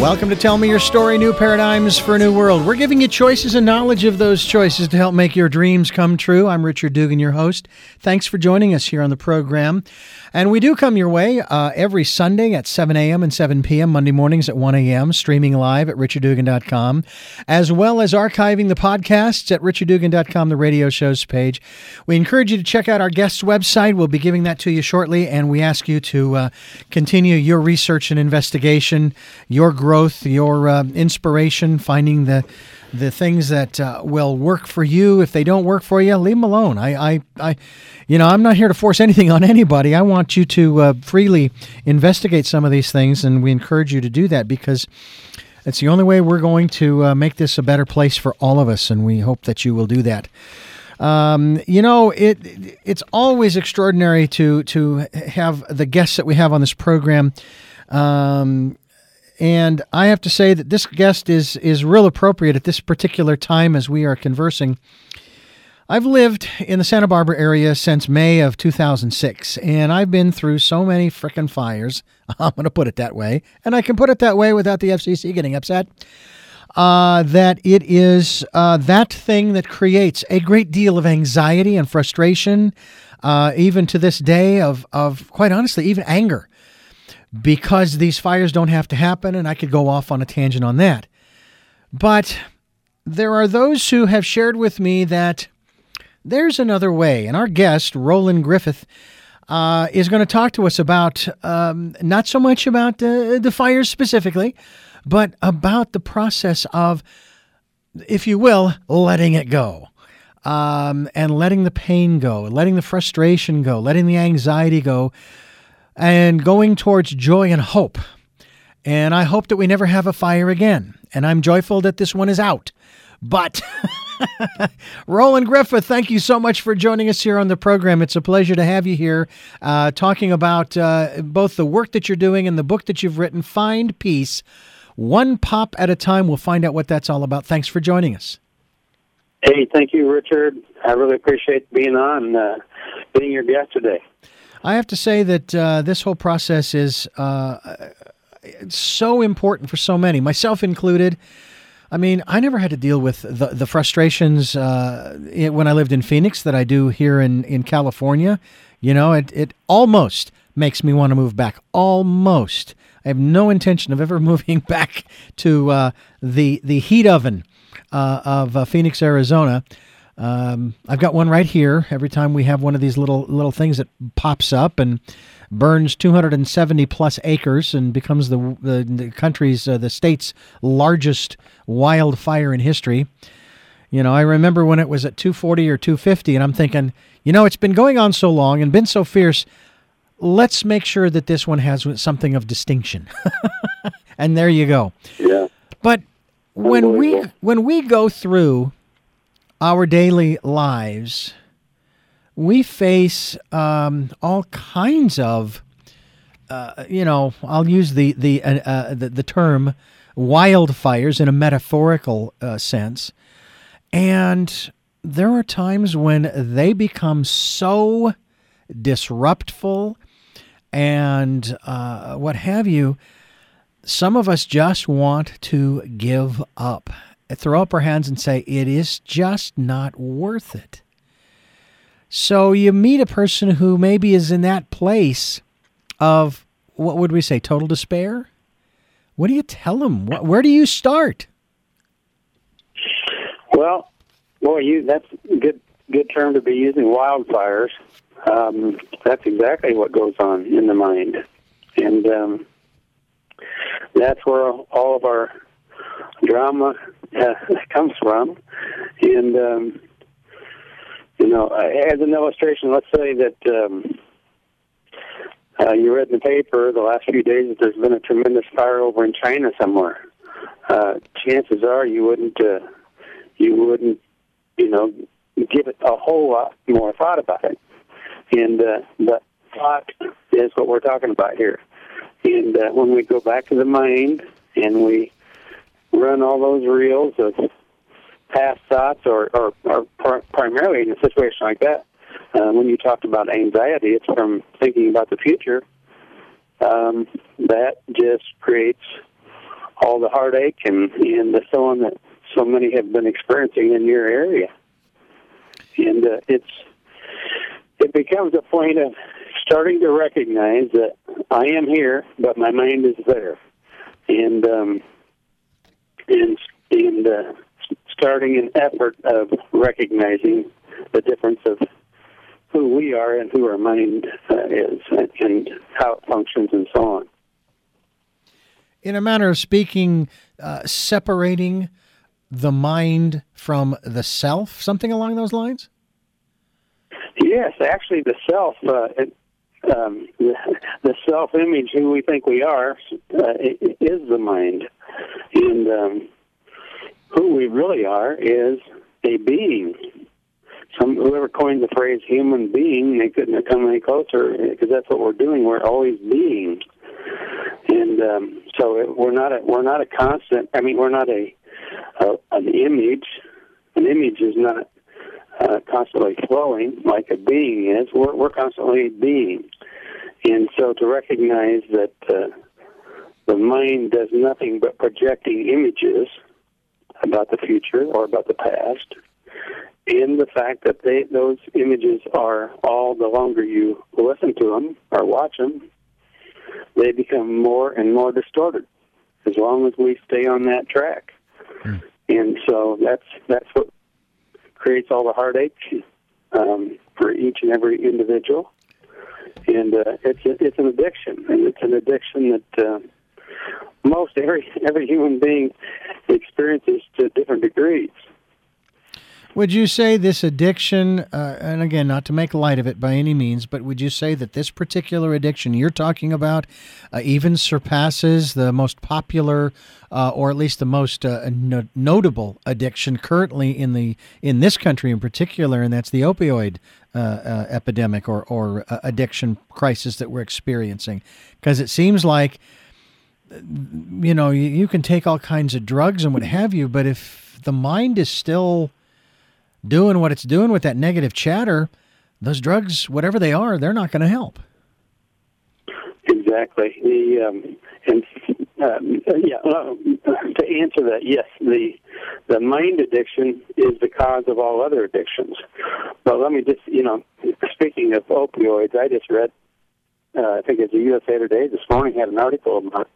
Welcome to Tell Me Your Story, New Paradigms for a New World. We're giving you choices and knowledge of those choices to help make your dreams come true. I'm Richard Dugan, your host. Thanks for joining us here on the program. And we do come your way every Sunday at 7 a.m. and 7 p.m., Monday mornings at 1 a.m., streaming live at richarddugan.com, as well as archiving the podcasts at richarddugan.com, the radio shows page. We encourage you to check out our guest's website. We'll be giving that to you shortly, and we ask you to continue your research and investigation, your growth, your inspiration, finding the things that will work for you. If they don't work for you, leave them alone. I'm not here to force anything on anybody. I want you to freely investigate some of these things, and we encourage you to do that because it's the only way we're going to make this a better place for all of us, and we hope that you will do that. It's always extraordinary to have the guests that we have on this program. And I have to say that this guest is real appropriate at this particular time as we are conversing. I've lived in the Santa Barbara area since May of 2006, and I've been through so many frickin' fires. I'm going to put it that way, and I can put it that way without the FCC getting upset, that it is that thing that creates a great deal of anxiety and frustration, even to this day of quite honestly, even anger. Because these fires don't have to happen, and I could go off on a tangent on that. But there are those who have shared with me that there's another way, and our guest, Roland Griffith, is going to talk to us about not so much about the fires specifically, but about the process of, if you will, letting it go. And letting the pain go, letting the frustration go, letting the anxiety go, and going towards joy and hope. And I hope that we never have a fire again. And I'm joyful that this one is out. But Roland Griffith, thank you so much for joining us here on the program. It's a pleasure to have you here talking about both the work that you're doing and the book that you've written, Find Peace, One Pop at a Time. We'll find out what that's all about. Thanks for joining us. Hey, thank you, Richard. I really appreciate being on, being your guest today. I have to say that this whole process is so important for so many, myself included. I mean, I never had to deal with the frustrations when I lived in Phoenix that I do here in California. You know, it almost makes me want to move back. Almost. I have no intention of ever moving back to the heat oven of Phoenix, Arizona. I've got one right here. Every time we have one of these little things that pops up and burns 270 plus acres and becomes the country's, the state's largest wildfire in history. You know, I remember when it was at 240 or 250, and I'm thinking, it's been going on so long and been so fierce. Let's make sure that this one has something of distinction. And there you go. Yeah. But when we go through our daily lives, we face all kinds of, I'll use the term wildfires in a metaphorical sense, and there are times when they become so disruptful and what have you. Some of us just want to give up. Throw up our hands and say, it is just not worth it. So you meet a person who maybe is in that place of, what would we say, total despair? What do you tell them? Where do you start? Well, boy, that's a good term to be using, wildfires. That's exactly what goes on in the mind. And that's where all of our drama comes from. And, as an illustration, let's say that you read in the paper the last few days that there's been a tremendous fire over in China somewhere. Chances are you wouldn't, give it a whole lot more thought about it. And the thought is what we're talking about here. And when we go back to the mind and we run all those reels of past thoughts, or primarily in a situation like that, when you talked about anxiety, it's from thinking about the future. That just creates all the heartache and the so on that so many have been experiencing in your area. And it becomes a point of starting to recognize that I am here, but my mind is there, and starting an effort of recognizing the difference of who we are and who our mind is, and how it functions, and so on. In a manner of speaking, separating the mind from the self, something along those lines? Yes, actually, the self, the self-image, who we think we are, is the mind. And who we really are is a being. Whoever coined the phrase human being, they couldn't have come any closer, because that's what we're doing. We're always being. And so we're not a constant. I mean, we're not an image. An image is not constantly flowing like a being is. We're constantly being. And so to recognize that the mind does nothing but projecting images about the future or about the past, and the fact that those images are all, the longer you listen to them or watch them, they become more and more distorted as long as we stay on that track. Mm. And so that's what creates all the heartache for each and every individual. And it's an addiction, and it's an addiction that most every human being experiences to different degrees. Would you say this addiction, and again, not to make light of it by any means, but would you say that this particular addiction you're talking about even surpasses the most popular, or at least the most notable addiction currently in this country in particular, and that's the opioid epidemic or addiction crisis that we're experiencing? Because it seems like, you can take all kinds of drugs and what have you, but if the mind is still doing what it's doing with that negative chatter, those drugs, whatever they are, they're not going to help. Exactly. To answer that, yes, the mind addiction is the cause of all other addictions. But let me just, speaking of opioids, I just read, I think it's the USA Today this morning had an article about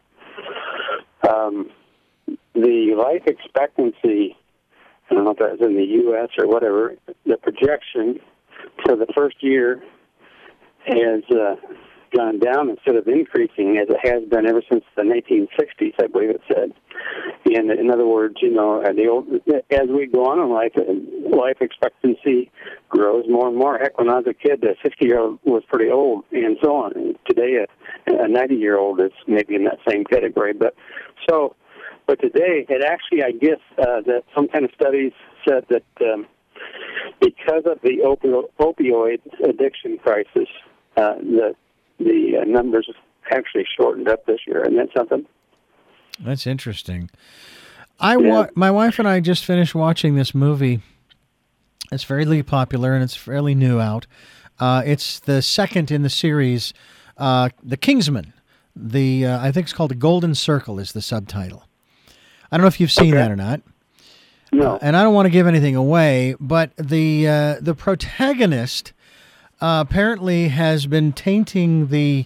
the life expectancy. I don't know if that was in the U.S. or whatever. The projection for the first year has gone down instead of increasing, as it has been ever since the 1960s, I believe it said. And in other words, as we go on in life, life expectancy grows more and more. Heck, when I was a kid, a 50-year-old was pretty old, and so on. And today, a 90-year-old is maybe in that same category. But today, it actually, I guess, that some kind of studies said that because of the opioid addiction crisis, the numbers actually shortened up this year. Isn't that something? That's interesting. My wife and I just finished watching this movie. It's fairly popular and it's fairly new out. It's the second in the series, The Kingsman. I think it's called The Golden Circle is the subtitle. I don't know if you've seen that or not. No. And I don't want to give anything away, but the protagonist apparently has been tainting the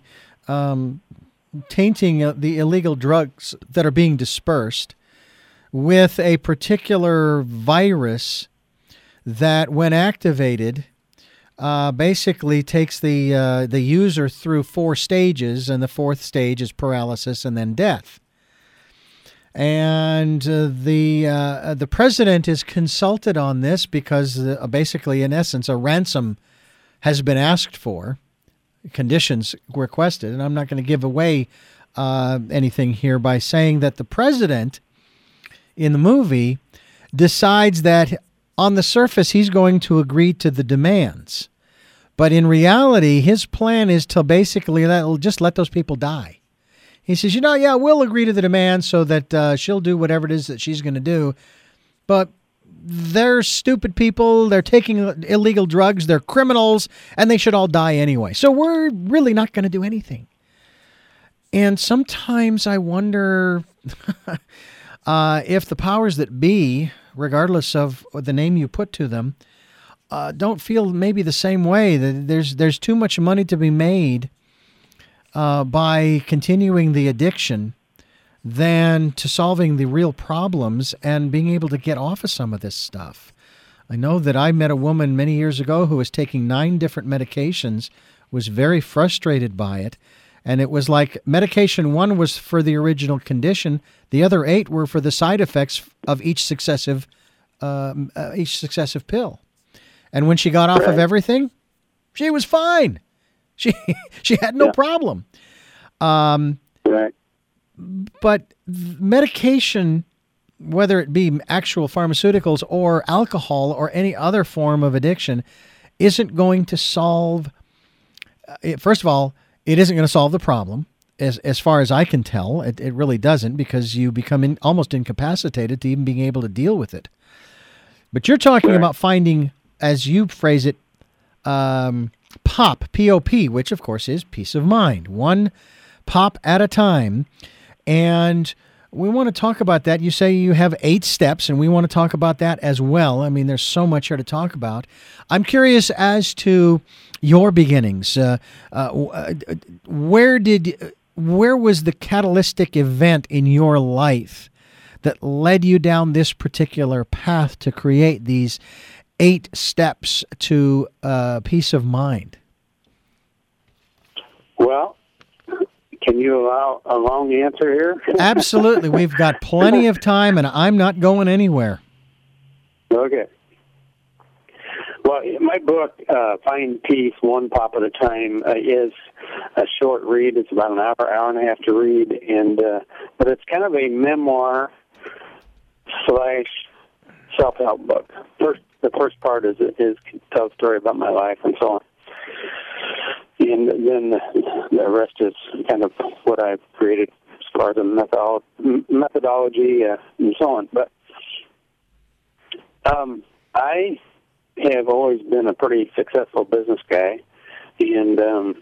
illegal drugs that are being dispersed with a particular virus that, when activated, basically takes the user through 4 stages, and the 4th stage is paralysis and then death. And the president is consulted on this because basically, in essence, a ransom has been asked for, conditions requested, and I'm not going to give away anything here by saying that the president in the movie decides that on the surface he's going to agree to the demands, but in reality his plan is to basically just let those people die. He says, we'll agree to the demands so that she'll do whatever it is that she's going to do. But they're stupid people. They're taking illegal drugs. They're criminals, and they should all die anyway. So we're really not going to do anything. And sometimes I wonder if the powers that be, regardless of the name you put to them, don't feel maybe the same way. That there's too much money to be made by continuing the addiction than to solving the real problems and being able to get off of some of this stuff. I know that I met a woman many years ago who was taking 9 different medications, was very frustrated by it, and it was like medication 1 was for the original condition, the other 8 were for the side effects of each successive pill. And when she got off of everything, she was fine. She had no problem. Right. But medication, whether it be actual pharmaceuticals or alcohol or any other form of addiction, isn't going to solve. First of all, it isn't going to solve the problem. As far as I can tell, it really doesn't, because you become almost incapacitated to even being able to deal with it. But you're talking about finding, as you phrase it, POP, P-O-P, which of course is peace of mind, one pop at a time. And we want to talk about that. You say you have 8 steps, and we want to talk about that as well. I mean, there's so much here to talk about. I'm curious as to your beginnings. Where was the catalytic event in your life that led you down this particular path to create these 8 steps to peace of mind? Well, can you allow a long answer here? Absolutely. We've got plenty of time, and I'm not going anywhere. Okay. Well, my book, Find Peace, One Pop at a Time, is a short read. It's about an hour and a half to read, and but it's kind of a memoir / self-help book. The first part is tell a story about my life and so on. And then the rest is kind of what I've created as far as the methodology and so on. But I have always been a pretty successful business guy, and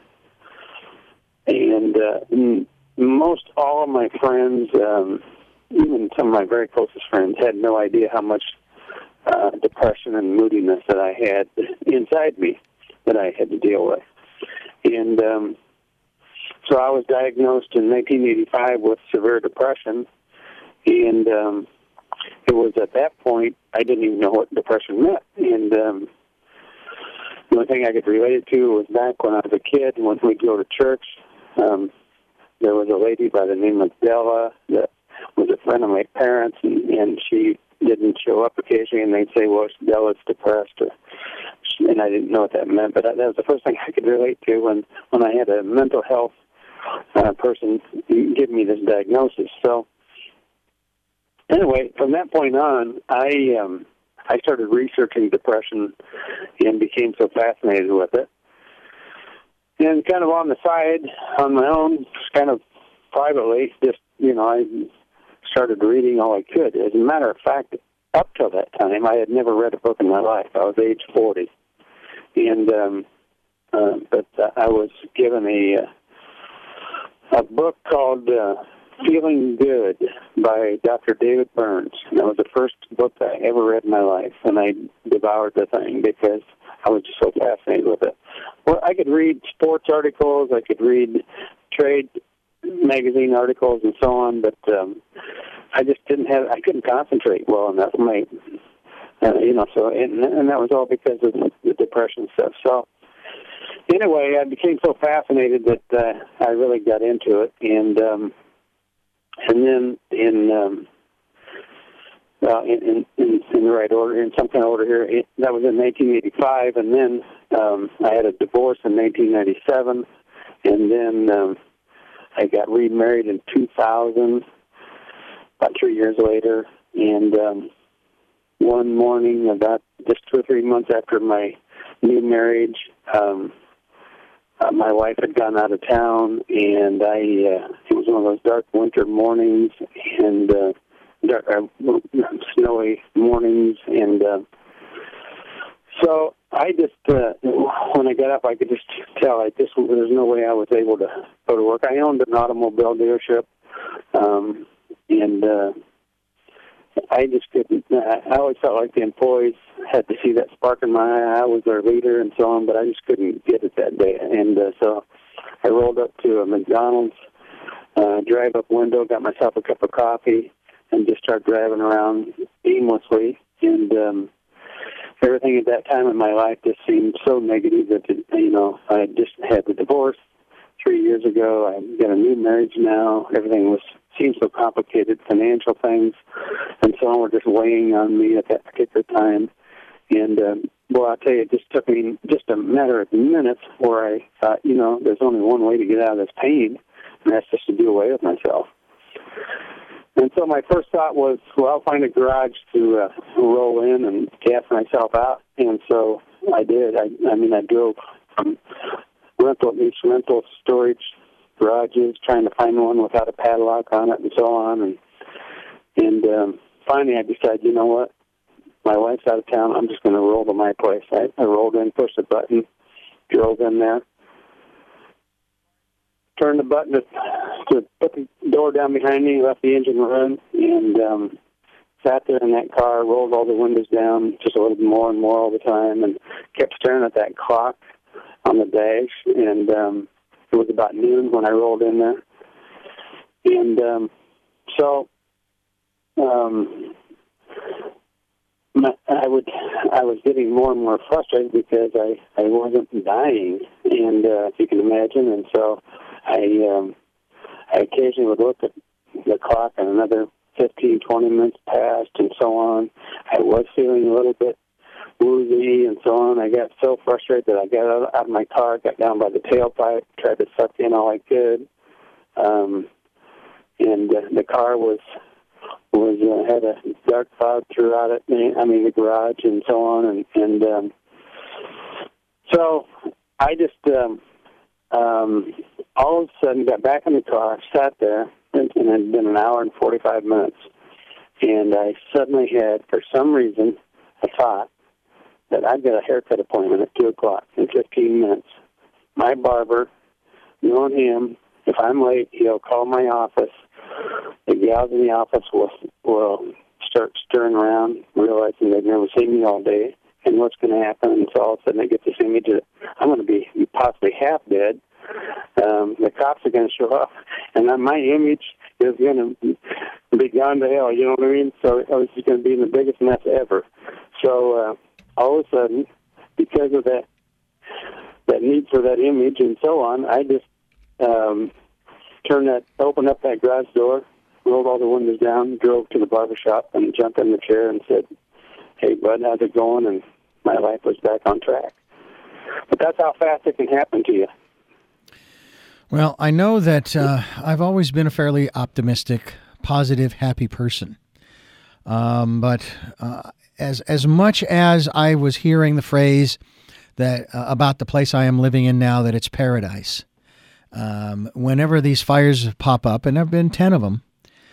most all of my friends, even some of my very closest friends, had no idea how much depression and moodiness that I had inside me that I had to deal with. And so I was diagnosed in 1985 with severe depression, and it was at that point I didn't even know what depression meant. And the only thing I could relate it to was back when I was a kid, when we'd go to church, there was a lady by the name of Della that was a friend of my parents, and she didn't show up occasionally, and they'd say, well, Della's depressed, and I didn't know what that meant, but that was the first thing I could relate to when I had a mental health person give me this diagnosis. So anyway, from that point on, I started researching depression and became so fascinated with it. And kind of on the side, on my own, kind of privately, just, I started reading all I could. As a matter of fact, up till that time, I had never read a book in my life. I was age 40. And but I was given a book called Feeling Good by Dr. David Burns. And that was the first book I ever read in my life, and I devoured the thing because I was just so fascinated with it. Well, I could read sports articles, I could read trade magazine articles and so on, but I just I couldn't concentrate well enough. So and that was all because of the depression stuff. So anyway, I became so fascinated that I really got into it, and then in the right order, in some kind of order here, that was in 1985, and then I had a divorce in 1997, and then I got remarried in 2000, about 3 years later, and one morning, about just 2 or 3 months after my new marriage, my wife had gone out of town, and it was one of those dark winter mornings and snowy mornings, and so I just, when I got up, I could just tell there's no way I was able to go to work. I owned an automobile dealership, and I just couldn't. I always felt like the employees had to see that spark in my eye. I was their leader and so on, but I just couldn't get it that day. And so I rolled up to a McDonald's, drive-up window, got myself a cup of coffee, and just started driving around aimlessly. And everything at that time in my life just seemed so negative that, I just had the divorce 3 years ago. I got a new marriage now. Everything seemed so complicated. Financial things and so on were just weighing on me at that particular time. And, I'll tell you, it just took me just a matter of minutes where I thought, there's only one way to get out of this pain, and that's just to do away with myself. And so my first thought was, I'll find a garage to roll in and gas myself out. And so I did. I drove from rental storage garages, trying to find one without a padlock on it and so on. And finally I decided, you know what? My wife's out of town. I'm just going to roll to my place. I rolled in, pushed the button, drove in there, turned the button to put the door down behind me, left the engine run, and sat there in that car, rolled all the windows down just a little bit more and more all the time, and kept staring at that clock on the dash. And it was about noon when I rolled in there. And I was getting more and more frustrated because I wasn't dying, and if you can imagine. And so I occasionally would look at the clock, and another 15, 20 minutes passed, and so on. I was feeling a little bit woozy and so on. I got so frustrated that I got out of my car, got down by the tailpipe, tried to suck in all I could. And the car had a dark cloud throughout it. The garage and so on. And so I just all of a sudden got back in the car, sat there, and it had been an hour and 45 minutes. And I suddenly had, for some reason, a thought that I've got a haircut appointment at 2 o'clock in 15 minutes. My barber, knowing him, if I'm late, he'll call my office. The gals in the office will start stirring around, realizing they've never seen me all day, and what's going to happen. And so all of a sudden they get this image that I'm going to be possibly half dead. The cops are going to show up, and my image is going to be gone to hell, you know what I mean? So I was just going to be in the biggest mess ever. So all of a sudden, because of that need for that image and so on, I just opened up that garage door, rolled all the windows down, drove to the barbershop, and jumped in the chair and said, "Hey, bud, how's it going?" And my life was back on track. But that's how fast it can happen to you. Well, I know that I've always been a fairly optimistic, positive, happy person. But as much as I was hearing the phrase that about the place I am living in now, that it's paradise, whenever these fires pop up, and there have been 10 of them,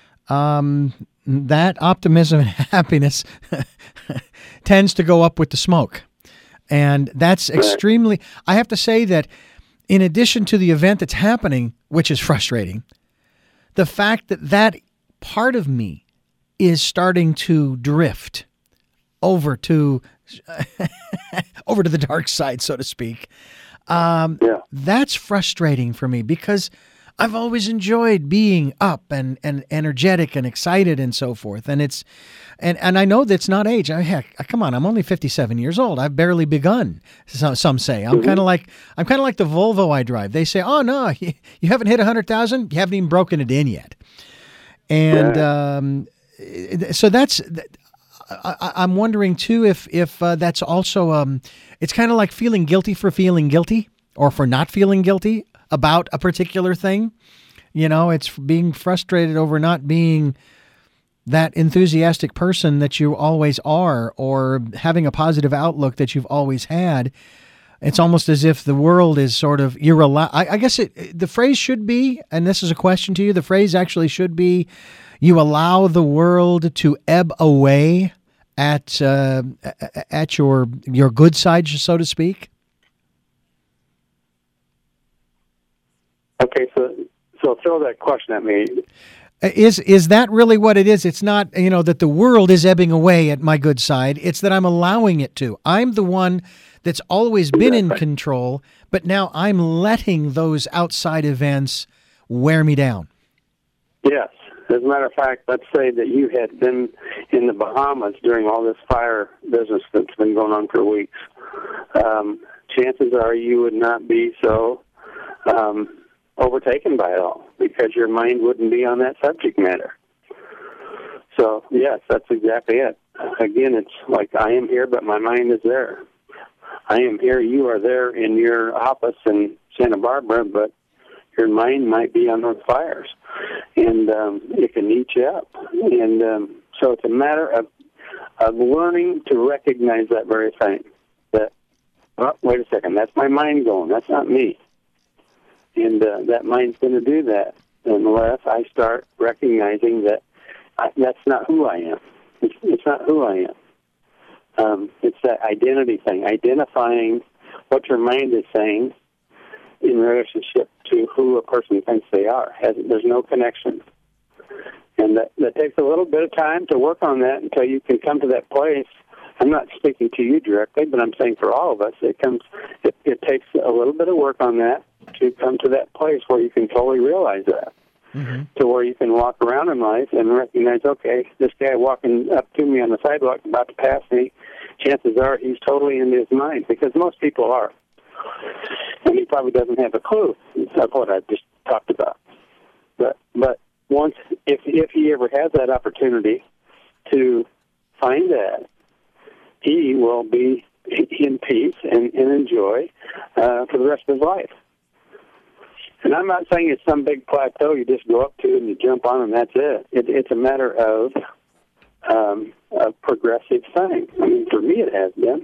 that optimism and happiness tends to go up with the smoke. And that's extremely, I have to say that in addition to the event that's happening, which is frustrating, the fact that part of me is starting to drift over to the dark side, so to speak. That's frustrating for me because I've always enjoyed being up and energetic and excited and so forth. And and I know that's not age. Heck, come on, I'm only 57 years old. I've barely begun. Some say I'm kind of like the Volvo I drive. They say, "Oh no, you haven't hit 100,000. You haven't even broken it in yet." And so that's. I'm wondering too if that's also it's kind of like feeling guilty for feeling guilty or for not feeling guilty about a particular thing. It's being frustrated over not being that enthusiastic person that you always are, or having a positive outlook that you've always had. It's almost as if the world is sort of, I guess the phrase should be, and this is a question to you, the phrase actually should be, you allow the world to ebb away at your good side, so to speak? Okay, so throw that question at me. Is that really what it is? It's not, that the world is ebbing away at my good side. It's that I'm allowing it to. I'm the one that's always been in control, but now I'm letting those outside events wear me down. Yes. As a matter of fact, let's say that you had been in the Bahamas during all this fire business that's been going on for weeks. Chances are you would not be so overtaken by it all, because your mind wouldn't be on that subject matter. So, yes, that's exactly it. Again, it's like I am here, but my mind is there. I am here, you are there in your office in Santa Barbara, but your mind might be on those fires, and it can eat you up. And so it's a matter of learning to recognize that very thing. That, oh, wait a second, that's my mind going, that's not me. And that mind's going to do that unless I start recognizing that that's not who I am. It's not who I am. It's that identity thing, identifying what your mind is saying in relationship to who a person thinks they are. There's no connection. And that takes a little bit of time to work on that until you can come to that place. I'm not speaking to you directly, but I'm saying for all of us, it takes a little bit of work on that to come to that place where you can totally realize that. Mm-hmm. To where you can walk around in life and recognize, okay, this guy walking up to me on the sidewalk about to pass me, chances are he's totally in his mind, because most people are. And he probably doesn't have a clue of what I just talked about. But once, if he ever has that opportunity to find that, he will be in peace and enjoy for the rest of his life. And I'm not saying it's some big plateau you just go up to and you jump on and that's it. It's a matter of a progressive thing. I mean, for me it has been.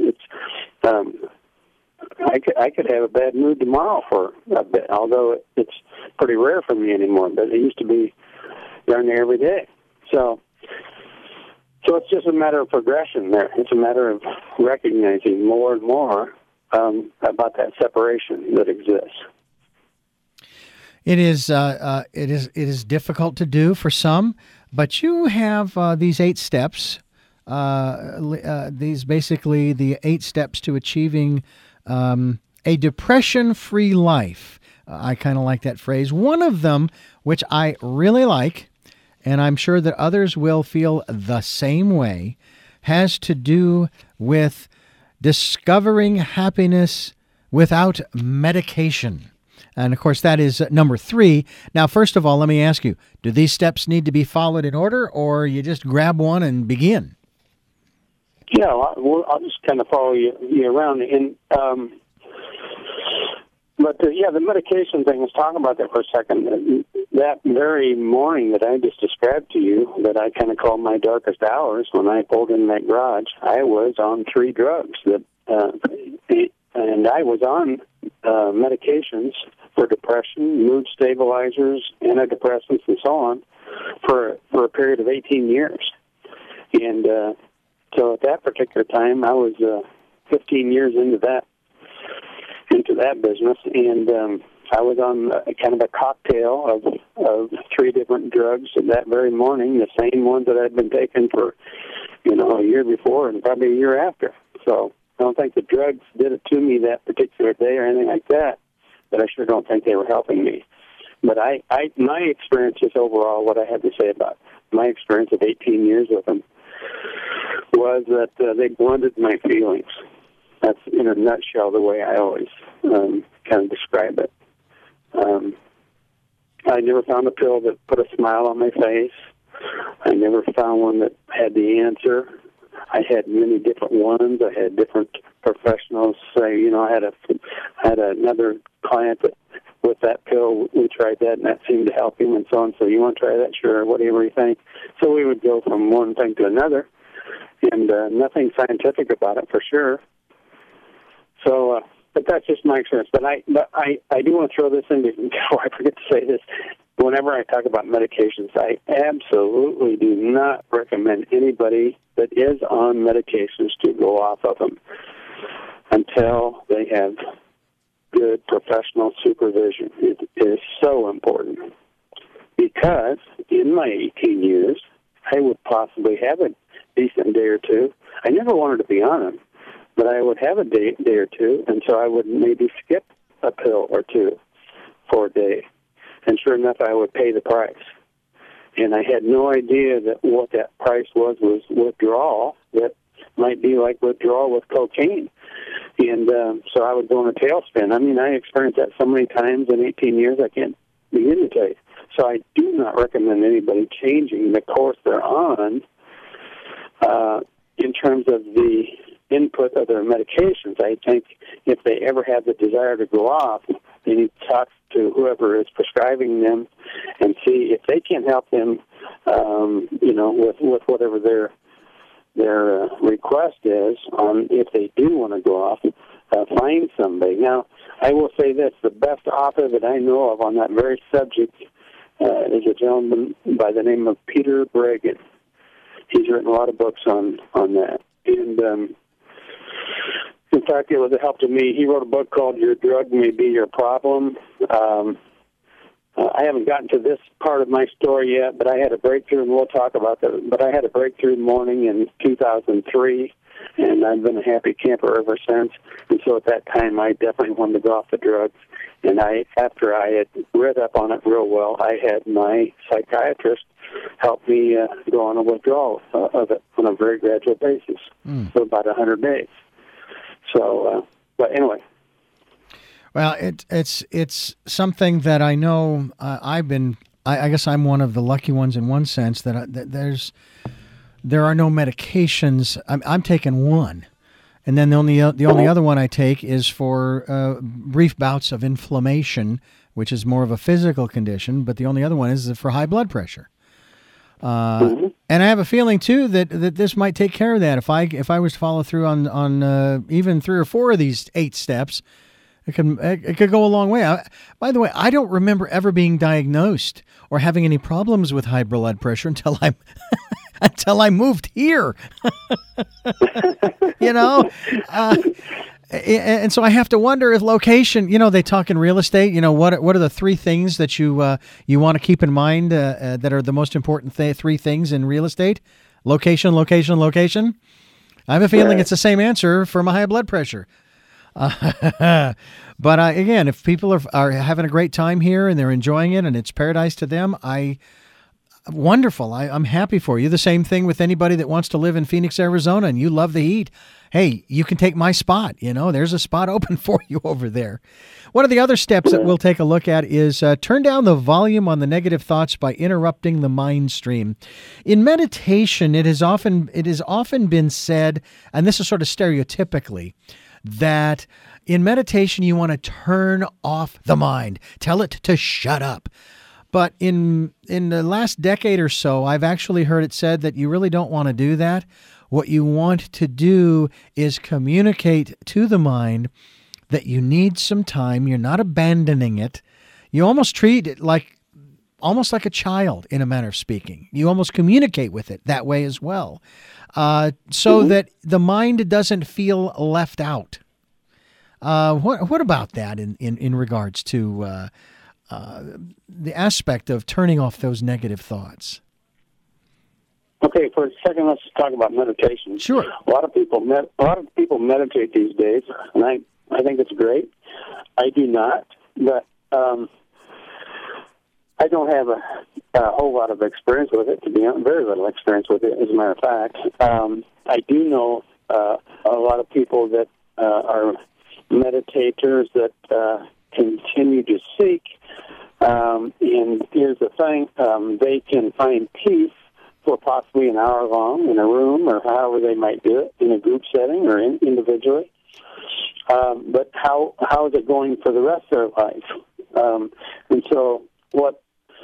I could have a bad mood tomorrow for a bit, although it's pretty rare for me anymore, but it used to be darn near every day. So it's just a matter of progression there. It's a matter of recognizing more and more about that separation that exists. It is difficult to do for some, but you have these 8 steps. These basically the 8 steps to achieving a depression-free life. I kind of like that phrase. One of them, which I really like, and I'm sure that others will feel the same way, has to do with discovering happiness without medication. And, of course, that is number 3. Now, first of all, let me ask you, do these steps need to be followed in order, or you just grab one and begin? Yeah, I'll just kind of follow you around. But the medication thing, let's talk about that for a second. That very morning that I just described to you, that I kind of called my darkest hours, when I pulled in that garage, I was on 3 drugs, and I was on medications for depression, mood stabilizers, antidepressants, and so on, for a period of 18 years. And so at that particular time, I was 15 years into that business, and I was on kind of a cocktail of 3 different drugs that very morning, the same ones that I'd been taking for, a year before and probably a year after. So I don't think the drugs did it to me that particular day or anything like that, but I sure don't think they were helping me. But my experience is overall what I had to say about my experience of 18 years with them was that they blunted my feelings. That's, in a nutshell, the way I always kind of describe it. I never found a pill that put a smile on my face. I never found one that had the answer. I had many different ones. I had different professionals say, I had another client that with that pill, we tried that, and that seemed to help him, and so on. So you want to try that? Sure, whatever you think. So we would go from one thing to another, and nothing scientific about it for sure. So, but that's just my experience. But I do want to throw this in before I forget to say this. whenever I talk about medications, I absolutely do not recommend anybody that is on medications to go off of them until they have good professional supervision. It is so important because in my 18 years, I would possibly have a decent day or two. I never wanted to be on them, but I would have a day or two, and so I would maybe skip a pill or two for a day. And sure enough, I would pay the price. And I had no idea that what that price was withdrawal that might be like withdrawal with cocaine. And so I would go in a tailspin. I mean, I experienced that so many times in 18 years, I can't begin to tell you. So I do not recommend anybody changing the course they're on in terms of the input of their medications. I think if they ever have the desire to go off, they need to talk to whoever is prescribing them and see if they can help them, with whatever their request is on if they do want to go off, find somebody. Now, I will say this, the best author that I know of on that very subject is a gentleman by the name of Peter Breggin. He's written a lot of books on that. And in fact, it was a help to me. He wrote a book called Your Drug May Be Your Problem. I haven't gotten to this part of my story yet, but I had a breakthrough, and we'll talk about that. But I had a breakthrough morning in 2003, and I've been a happy camper ever since. And so at that time, I definitely wanted to go off the drugs. And after I had read up on it real well, I had my psychiatrist help me go on a withdrawal of it on a very gradual basis for about 100 days. So, but anyway. Well, it's something that I know I guess I'm one of the lucky ones in one sense that there are no medications. I'm taking one, and then the only other one I take is for brief bouts of inflammation, which is more of a physical condition. But the only other one is for high blood pressure. And I have a feeling too that this might take care of that. If I was to follow through on even 3 or 4 of these 8 steps. It could go a long way. By the way, I don't remember ever being diagnosed or having any problems with high blood pressure until I moved here. And so I have to wonder if location. They talk in real estate. What are the 3 things that you want to keep in mind that are the most important 3 things in real estate? Location, location, location. I have a feeling it's the same answer for my high blood pressure. But again, if people are having a great time here and they're enjoying it and it's paradise to them, wonderful. I'm happy for you. The same thing with anybody that wants to live in Phoenix, Arizona, and you love the heat. Hey, you can take my spot. There's a spot open for you over there. One of the other steps that we'll take a look at is turn down the volume on the negative thoughts by interrupting the mind stream. In meditation, it has often been said, and this is sort of stereotypically, that in meditation you want to turn off the mind, tell it to shut up. But in the last decade or so, I've actually heard it said that you really don't want to do that. What you want to do is communicate to the mind that you need some time. You're not abandoning it. You almost treat it like a child, in a manner of speaking. You almost communicate with it that way as well, so that the mind doesn't feel left out. What about that in regards to the aspect of turning off those negative thoughts? Okay, for a second, let's talk about meditation. Sure. A lot of people meditate these days, and I think it's great. I do not, but I don't have a whole lot of experience with it, to be honest, very little experience with it, as a matter of fact. I do know a lot of people that are meditators that continue to seek, and here's the thing, they can find peace for possibly an hour long in a room or however they might do it, in a group setting or individually. But how is it going for the rest of their life? And so what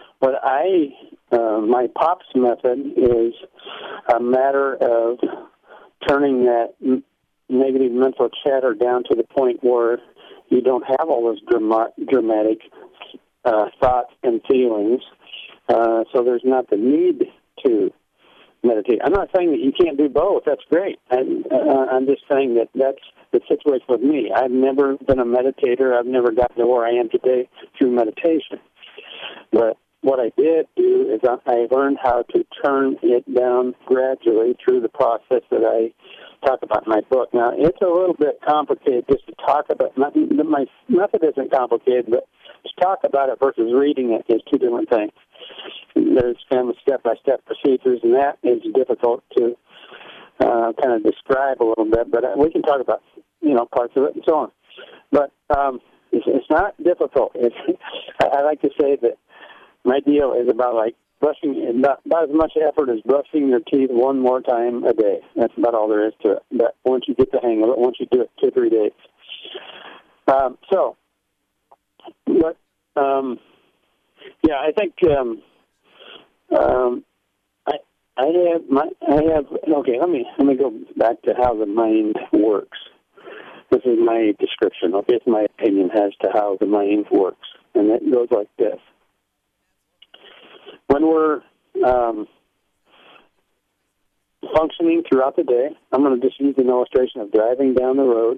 my POPS method is a matter of turning that negative mental chatter down to the point where you don't have all those dramatic thoughts and feelings. So there's not the need to meditate. I'm not saying that you can't do both. That's great. I'm just saying that that's the situation with me. I've never been a meditator. I've never gotten to where I am today through meditation. But what I did do is I learned how to turn it down gradually through the process that I talk about in my book. Now, it's a little bit complicated just to talk about. My method isn't complicated, but to talk about it versus reading it is two different things. There's kind of step-by-step procedures, and that is difficult to kind of describe a little bit, but we can talk about, parts of it and so on. But it's not difficult. I like to say that my deal is about like brushing, about as much effort as brushing your teeth one more time a day. That's about all there is to it. But once you get the hang of it, once you do it 2 or 3 days. I think okay, let me go back to how the mind works. This is my description. Okay, it's my opinion as to how the mind works, and it goes like this. When we're functioning throughout the day, I'm going to just use an illustration of driving down the road.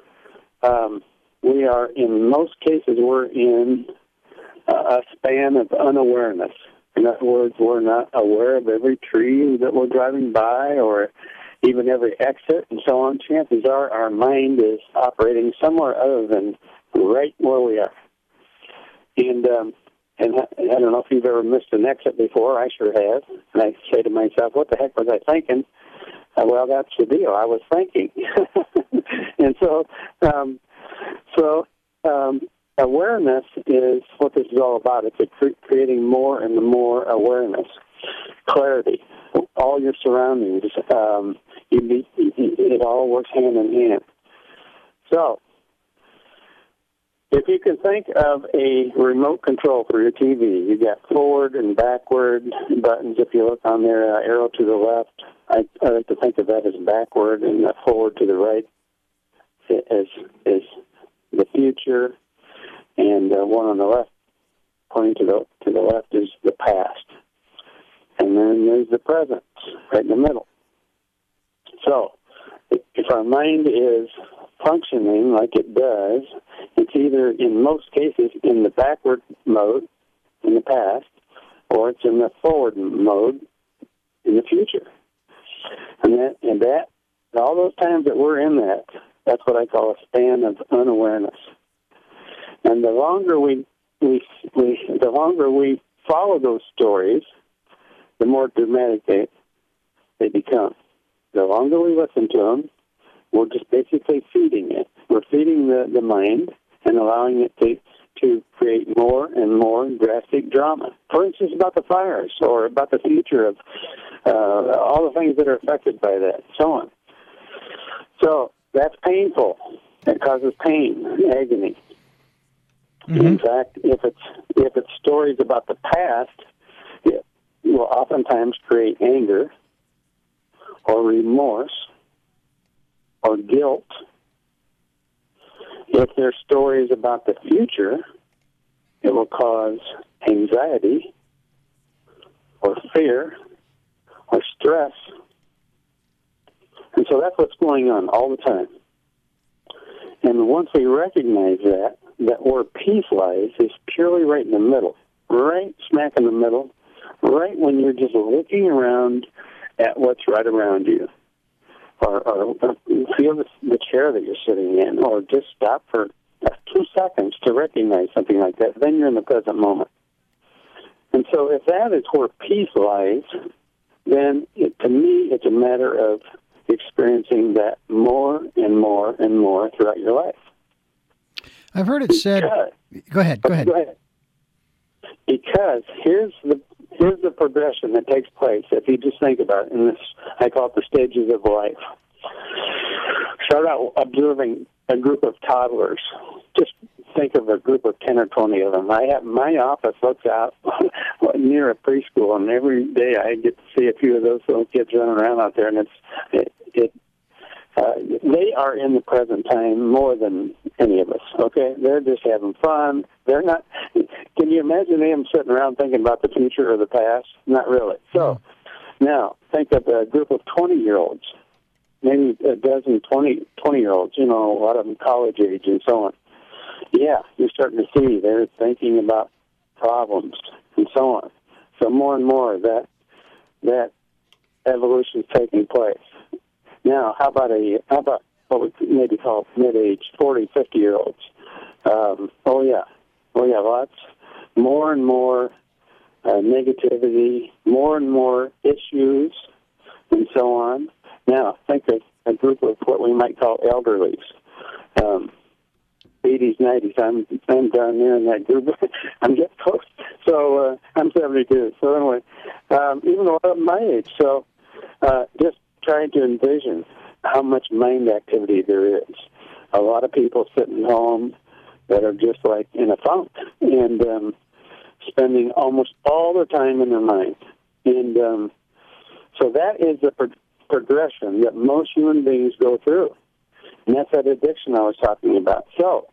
We are, in most cases, we're in a span of unawareness. In other words, we're not aware of every tree that we're driving by or even every exit and so on. Chances are our mind is operating somewhere other than right where we are. And I don't know if you've ever missed an exit before. I sure have. And I say to myself, what the heck was I thinking? Well, that's the deal. I was thinking. And awareness is what this is all about. It's creating more and more awareness, clarity, all your surroundings. It all works hand in hand. So, if you can think of a remote control for your TV, you got forward and backward buttons. If you look on there, arrow to the left, I like to think of that as backward, and the forward to the right is the future, and one on the left, pointing to the left, is the past. And then there's the present, right in the middle. So, if our mind is functioning like it does, it's either, in most cases, in the backward mode in the past, or it's in the forward mode in the future. And that all those times that we're in that, that's what I call a span of unawareness. And the longer we follow those stories, the more dramatic they become. The longer we listen to them, we're just basically feeding it. We're feeding the mind and allowing it to create more and more drastic drama. For instance, about the fires or about the future of all the things that are affected by that, so on. So that's painful. It causes pain, agony. Mm-hmm. In fact, if it's stories about the past, it will oftentimes create anger or remorse or guilt. If there's stories about the future, it will cause anxiety or fear or stress. And so that's what's going on all the time. And once we recognize that where peace lies is purely right in the middle, right smack in the middle, right when you're just looking around at what's right around you. Or feel the chair that you're sitting in, or just stop for 2 seconds to recognize something like that. Then you're in the present moment. And so if that is where peace lies, then to me it's a matter of experiencing that more and more and more throughout your life. I've heard it said... Go ahead. Because here's the progression that takes place if you just think about it in this, I call it the stages of life. Start out observing a group of toddlers. Just think of a group of 10 or 20 of them. My office looks out near a preschool, and every day I get to see a few of those little kids running around out there, and they are in the present time more than any of us, okay? They're just having fun. They're not... can you imagine them sitting around thinking about the future or the past? Not really. So now think of a group of 20-year-olds, maybe a dozen 20-year-olds, a lot of them college age and so on. Yeah, you're starting to see they're thinking about problems and so on. So more and more that evolution is taking place. Now, how about what we maybe call mid-age, 40, 50-year-olds? Lots. More and more negativity, more and more issues, and so on. Now, think of a group of what we might call elderlies. 80s, 90s, I'm down there in that group. I'm getting close. So I'm 72. So anyway, even a lot of my age. So just trying to envision how much mind activity there is. A lot of people sitting home that are just like in a funk and spending almost all their time in their mind. And so that is the progression that most human beings go through. And that's that addiction I was talking about. So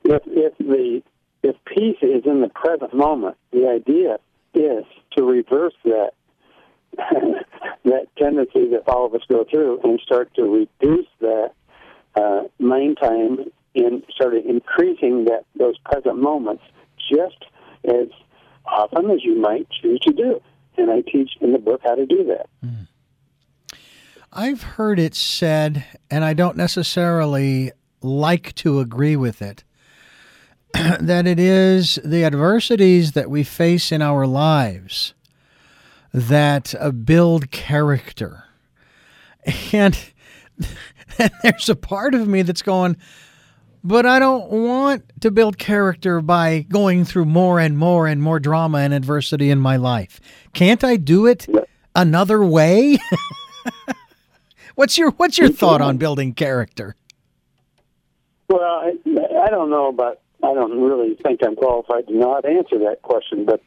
if peace is in the present moment, the idea is to reverse that that tendency that all of us go through and start to reduce that mind time and start increasing those present moments just as often as you might choose to do. And I teach in the book how to do that. Mm. I've heard it said, and I don't necessarily like to agree with it, that it is the adversities that we face in our lives that build character. And there's a part of me that's going, but I don't want to build character by going through more and more and more drama and adversity in my life. Can't I do it another way? What's your thought on building character? Well, I don't know about. I don't really think I'm qualified to not answer that question, but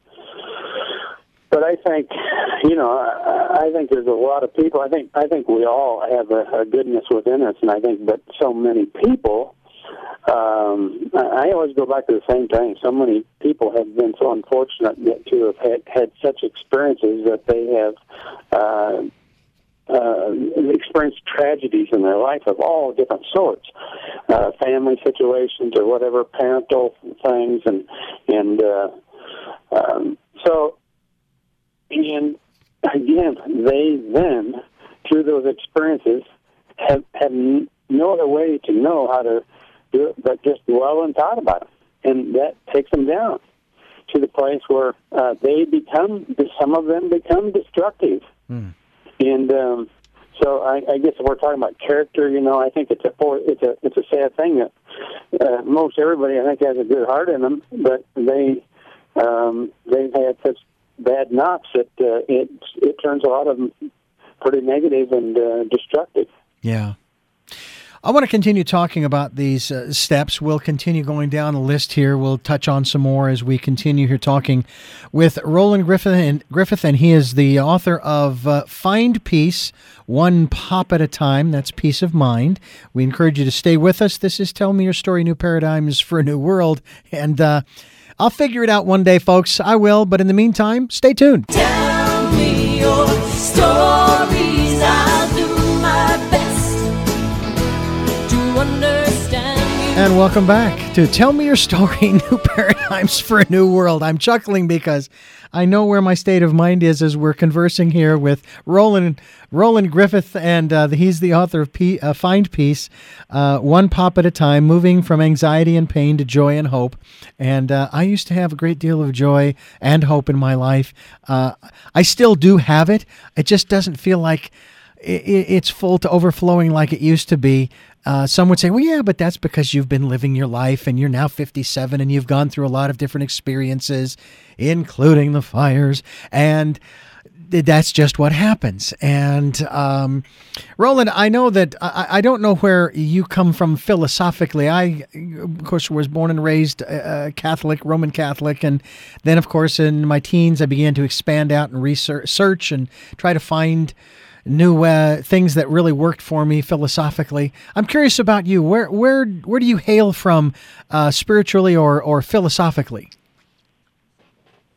I think I think there's a lot of people. I think we all have a goodness within us, and I think, but so many people. I always go back to the same thing. So many people have been so unfortunate to have had such experiences that they have. Experienced tragedies in their life of all different sorts, family situations or whatever, parental things, and again, they then through those experiences have no other way to know how to do it but just dwell and thought about it, and that takes them down to the place where some of them become destructive. Mm. And so I guess if we're talking about character, I think it's a sad thing that most everybody I think has a good heart in them, but they've had such bad knocks that it turns a lot of them pretty negative and destructive. Yeah. I want to continue talking about these steps. We'll continue going down the list here. We'll touch on some more as we continue here talking with Roland Griffith, and he is the author of Find Peace, One Pop at a Time. That's peace of mind. We encourage you to stay with us. This is Tell Me Your Story, New Paradigms for a New World. And I'll figure it out one day, folks. I will. But in the meantime, stay tuned. Tell me your stories. I'll do my best. And welcome back to Tell Me Your Story, New Paradigms for a New World. I'm chuckling because I know where my state of mind is as we're conversing here with Roland Griffith, and he's the author of Find Peace, One Pop at a Time, moving from anxiety and pain to joy and hope. And I used to have a great deal of joy and hope in my life. I still do have it. It just doesn't feel like it's full to overflowing like it used to be. Some would say, well, yeah, but that's because you've been living your life and you're now 57 and you've gone through a lot of different experiences, including the fires, and that's just what happens. And Roland, I know that I don't know where you come from philosophically. I, of course, was born and raised Catholic, Roman Catholic, and then, of course, in my teens, I began to expand out and research and try to find new things that really worked for me philosophically. I'm curious about you. Where do you hail from spiritually or philosophically?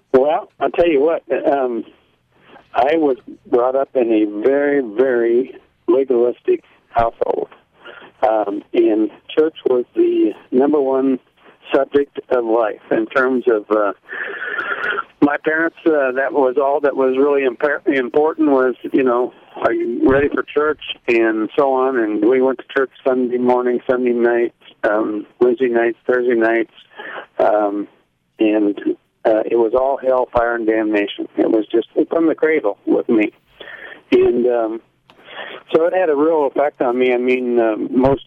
Well, I'll tell you what. I was brought up in a very, very legalistic household, and church was the number one subject of life in terms of my parents. That was all that was really important. Was, are you ready for church, and so on. And we went to church Sunday morning, Sunday nights, Wednesday nights, Thursday nights, and it was all hell, fire, and damnation. It was just from the cradle with me. And so it had a real effect on me. I mean, most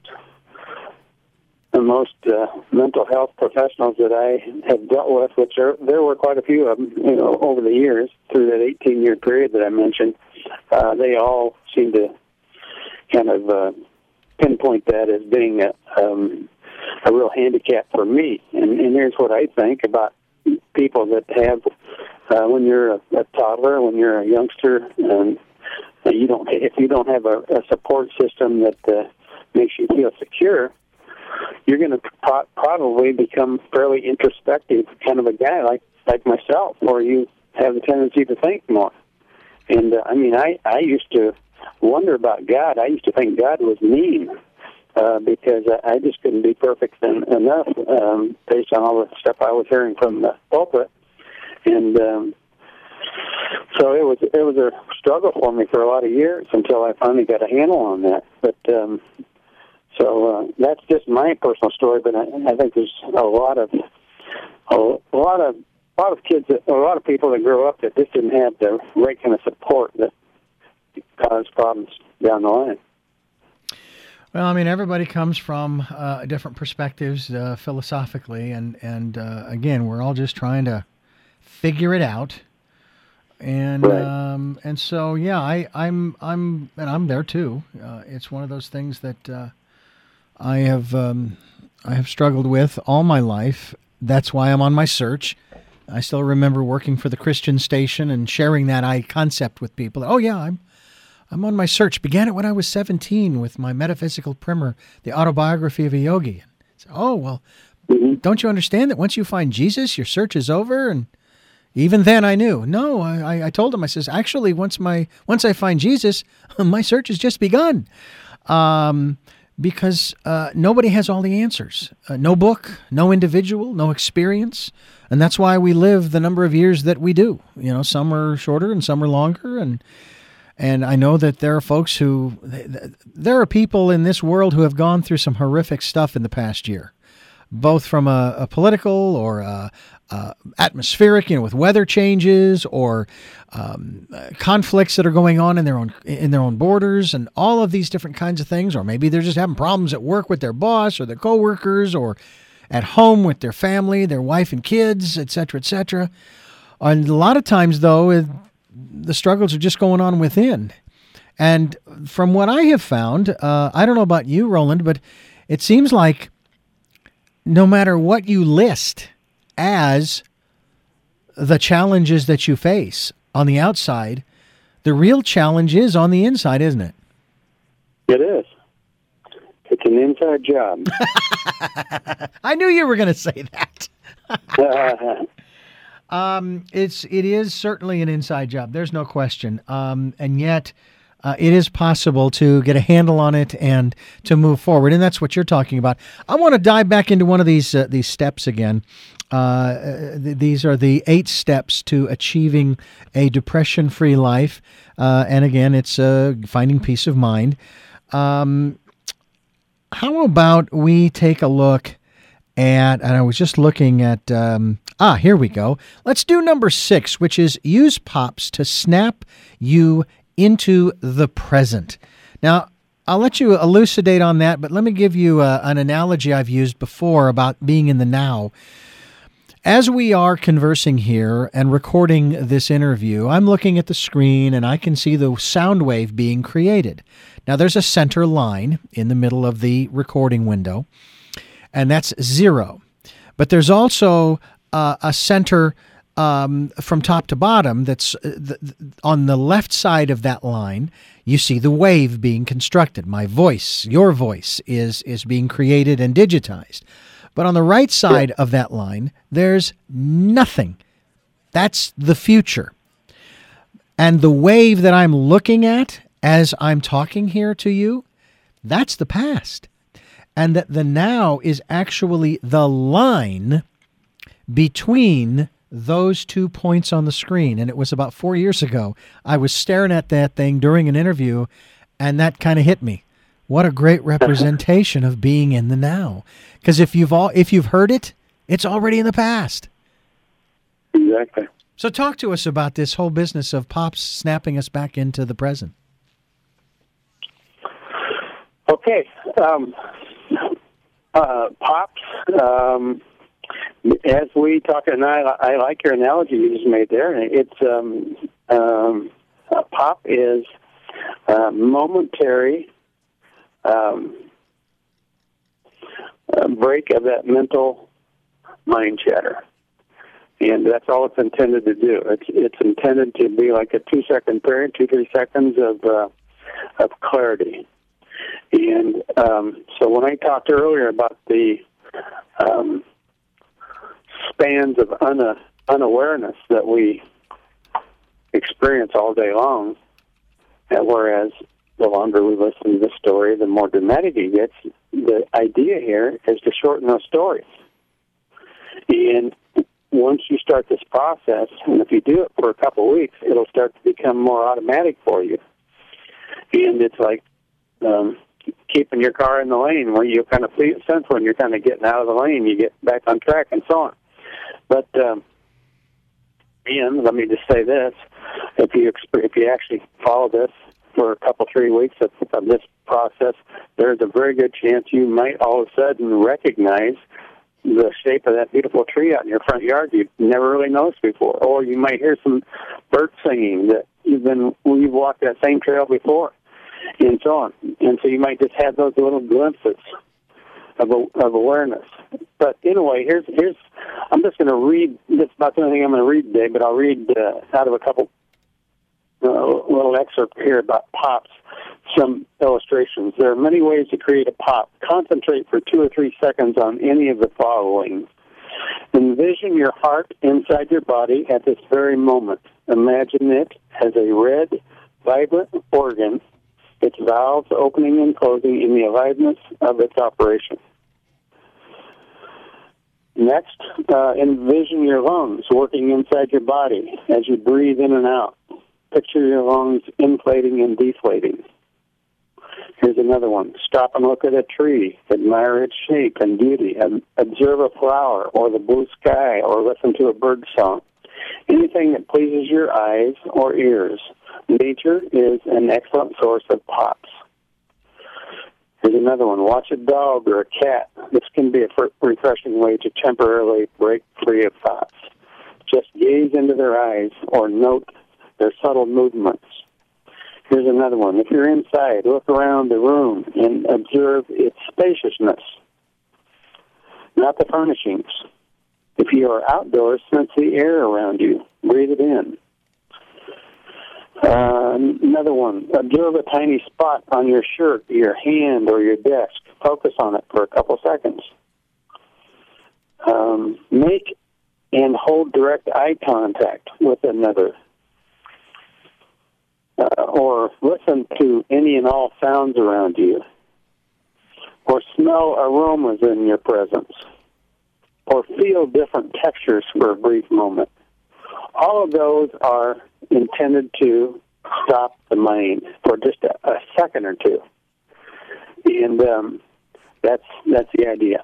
mental health professionals that I have dealt with, which there were quite a few of them, over the years, through that 18-year period that I mentioned, they all seem to kind of pinpoint that as being a real handicap for me. And here's what I think about people that have, when you're a toddler, when you're a youngster, if you don't have a support system that makes you feel secure, you're going to probably become fairly introspective, kind of a guy like myself, or you have the tendency to think more. And I used to wonder about God. I used to think God was mean because I just couldn't be perfect enough based on all the stuff I was hearing from the pulpit. And so it was a struggle for me for a lot of years until I finally got a handle on that. But so that's just my personal story. But I think there's a lot of kids, a lot of people that grow up that just didn't have the right kind of support that caused problems down the line. Well, I mean, everybody comes from different perspectives philosophically, and again, we're all just trying to figure it out. And right. And so I'm there too. It's one of those things that I have struggled with all my life. That's why I'm on my search. I still remember working for the Christian station and sharing that concept with people. Oh yeah, I'm on my search. Began it when I was 17 with my metaphysical primer, The Autobiography of a Yogi. So, oh well, don't you understand that once you find Jesus, your search is over? And even then I knew. No, I told him, I says, actually, once I find Jesus, my search has just begun. Because nobody has all the answers. No book, no individual, no experience. And that's why we live the number of years that we do. Some are shorter and some are longer. And I know that there are folks there are people in this world who have gone through some horrific stuff in the past year, both from a political or atmospheric, with weather changes or conflicts that are going on in their own borders, and all of these different kinds of things. Or maybe they're just having problems at work with their boss or their coworkers, or at home with their family, their wife and kids, et cetera, et cetera. And a lot of times, though, the struggles are just going on within. And from what I have found, I don't know about you, Roland, but it seems like no matter what you list as the challenges that you face on the outside, the real challenge is on the inside, isn't it? It is. It's an inside job. I knew you were going to say that. It is certainly an inside job. There's no question. And yet, it is possible to get a handle on it and to move forward. And that's what you're talking about. I want to dive back into one of these steps again. These are the 8 steps to achieving a depression-free life. And again, it's finding peace of mind. How about we take a look at, and I was just looking at, here we go. Let's do number 6, which is use pops to snap you into the present. Now, I'll let you elucidate on that, but let me give you an analogy I've used before about being in the now. As we are conversing here and recording this interview, I'm looking at the screen and I can see the sound wave being created. Now, there's a center line in the middle of the recording window, and that's 0. But there's also a center from top to bottom that's on the left side of that line. You see the wave being constructed. My voice, your voice, is being created and digitized. But on the right side of that line, there's nothing. That's the future. And the wave that I'm looking at as I'm talking here to you, that's the past. And that the now is actually the line between those 2 points on the screen. And it was about 4 years ago. I was staring at that thing during an interview, and that kind of hit me. What a great representation of being in the now. Because if you've heard it, it's already in the past. Exactly. So talk to us about this whole business of pops snapping us back into the present. Okay. Pops, as we talk, and I like your analogy you just made there. It's a pop is momentary break of that mental mind chatter. And that's all it's intended to do. It's intended to be like a 2-second period, 2-3 seconds of clarity. And so when I talked earlier about the spans of unawareness that we experience all day long, whereas the longer we listen to the story, the more dramatic it gets, the idea here is to shorten those stories. And once you start this process, and if you do it for a couple of weeks, it'll start to become more automatic for you. And it's like keeping your car in the lane where you kind of sense when you're kind of getting out of the lane, you get back on track and so on. But, Ian, let me just say this. If you actually follow this for a couple, 3 weeks of this process, there's a very good chance you might all of a sudden recognize the shape of that beautiful tree out in your front yard you've never really noticed before. Or you might hear some birds singing that you've walked that same trail before, and so on. And so you might just have those little glimpses of awareness. But anyway, here's I'm just going to read, that's about the only thing I'm going to read today, but I'll read out of a couple little excerpt here about pops, some illustrations. There are many ways to create a pop. Concentrate for 2 or 3 seconds on any of the following. Envision your heart inside your body at this very moment. Imagine it as a red, vibrant organ, its valves opening and closing in the aliveness of its operation. Next, envision your lungs working inside your body as you breathe in and out. Picture your lungs inflating and deflating. Here's another one. Stop and look at a tree. Admire its shape and beauty. Observe a flower or the blue sky or listen to a bird song. Anything that pleases your eyes or ears. Nature is an excellent source of pops. Here's another one. Watch a dog or a cat. This can be a refreshing way to temporarily break free of thoughts. Just gaze into their eyes or note their subtle movements. Here's another one. If you're inside, look around the room and observe its spaciousness, not the furnishings. If you are outdoors, sense the air around you. Breathe it in. Another one. Observe a tiny spot on your shirt, your hand, or your desk. Focus on it for a couple seconds. Make and hold direct eye contact with another. Or listen to any and all sounds around you. Or smell aromas in your presence. Or feel different textures for a brief moment. All of those are intended to stop the mind for just a second or two. And that's the idea.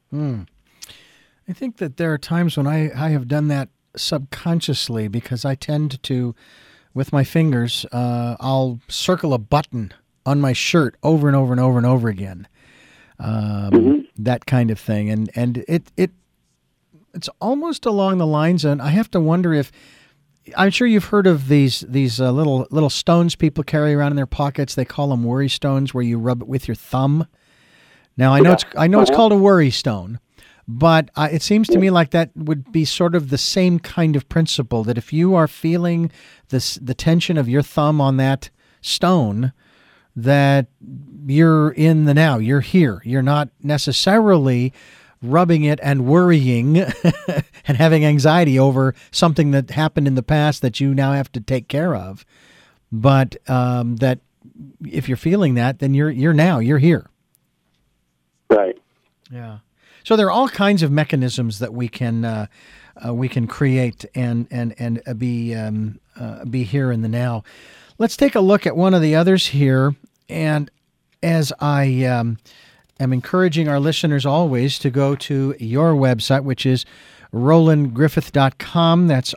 I think that there are times when I have done that subconsciously because I tend to, with my fingers, I'll circle a button on my shirt over and over and over and over again. That kind of thing. And it's almost along the lines, and I have to wonder if, I'm sure you've heard of these little stones people carry around in their pockets. They call them worry stones, where you rub it with your thumb. Now I know it's called a worry stone, but it seems to me like that would be sort of the same kind of principle. That if you are feeling the tension of your thumb on that stone, that you're in the now, you're here. You're not necessarily rubbing it and worrying and having anxiety over something that happened in the past that you now have to take care of. But that if you're feeling that, then you're here. Right. Yeah. So there are all kinds of mechanisms that we can create and be here in the now. Let's take a look at one of the others here. And as I am encouraging our listeners always to go to your website, which is RolandGriffith.com. That's